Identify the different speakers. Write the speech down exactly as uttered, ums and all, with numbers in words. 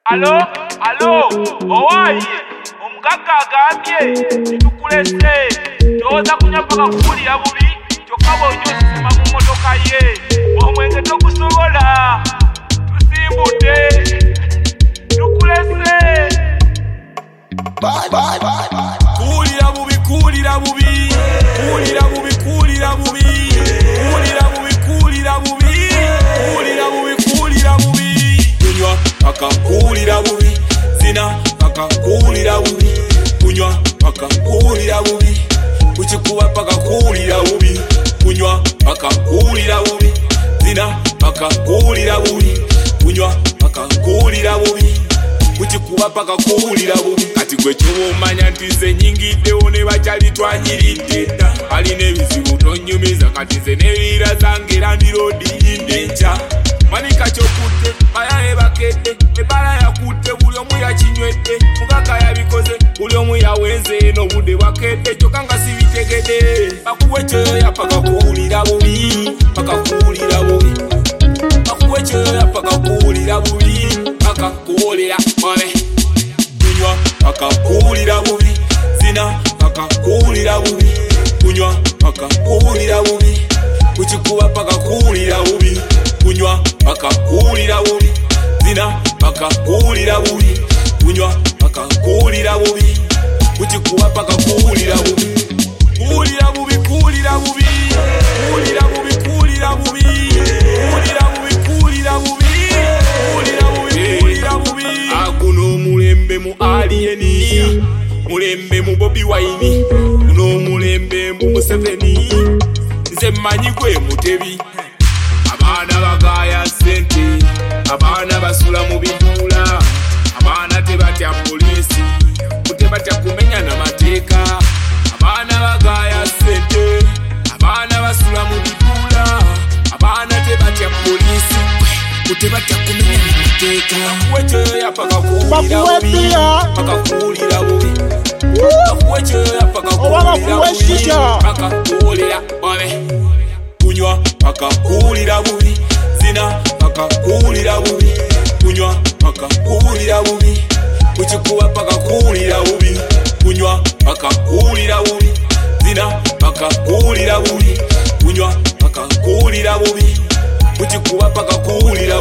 Speaker 1: Alo, alo, owaye, omugagga agambye tukulese, toza kunyapaka kukulira bubi, kyokka bw'onyosima mu mmotoka ye, omwenge togusobola, tusimbudde, tukulese.
Speaker 2: Bye, bye, bye, bye.
Speaker 3: Kulira bubi, kulira bubi, kulira bubi, kulira bubi, kulira bubi, kulira bubi, kulira bubi, kulira bubi. Kunywa paka kulira bubi, zina paka kulira bubi, kunywa paka kulira bubi, kuchikuba paka kulira bubi, kunywa paka kulira bubi, zina paka kulira bubi, kunywa paka kulira bubi, kuchikuba paka kulira bubi. Kati gwe ky'omanya nti nze nyingiddewo ne bakyali twanyiridde dda, alina ebizibu tonyumiza kati nze n'ebirira zange era ndiroodi yinde nkya. Manika kyokutte bayaye bakedde, ebbala yakutte buli omu yakinywedde, mugagga yabikoze buli omu yawenze n'obudde bwakedde, kyokka nga sibitegedde. Bakuwe kyoyoya paka kuwulira bubi, paka kuwulira bubi, bakuwe kyoyoya paka kuwulira bubi, paka kuwulira bubi. Kunywa paka kuwulira bubi, zina paka kuwulira bubi, kunywa paka kuwulira bubi, kukikuba paka kuwulira bubi, kunywa paka kuwulira bubi, zina paka kuwulira bubi, kunywa paka kuwulira bubi, kukikuba paka kuwulira bubi. Kuwulira bubi, kuwulira bubi, kuwulira bubi, kuwulira bubi, kuwulira bubi, kuwulira bubi, kuwulira bubi, kuwulira bubi. Akuno mulembe mu alieni, mulembe mu Bobi Wine, kuno mulembe mu Museveni, nze mmanyi gwe Mutebi. Abaana bagaya sente, abaana basula mu biduula, abaana tebatya poliisi, tebatya kumenya n'amateeka. Abaana bagaya sente, abaana basula mu biduula, abaana tebatya poliisi, tebatya kumenya n'amateeka. Bakuwe kyoyoya paka kuwulira bubi, paka kuwulira bubi, bakuwe kyoyoya paka kuwulira bubi, paka kuwulira bubi. Kunywa paka kuwulira bubi, zina paka kuwulira bubi, kunywa paka kuwulira bubi, kukikuba paka kuwulira bubi, kunywa paka kuwulira bubi, zina paka kuwulira bubi, kunywa paka kuwulira bubi, kukikuba paka kuwulira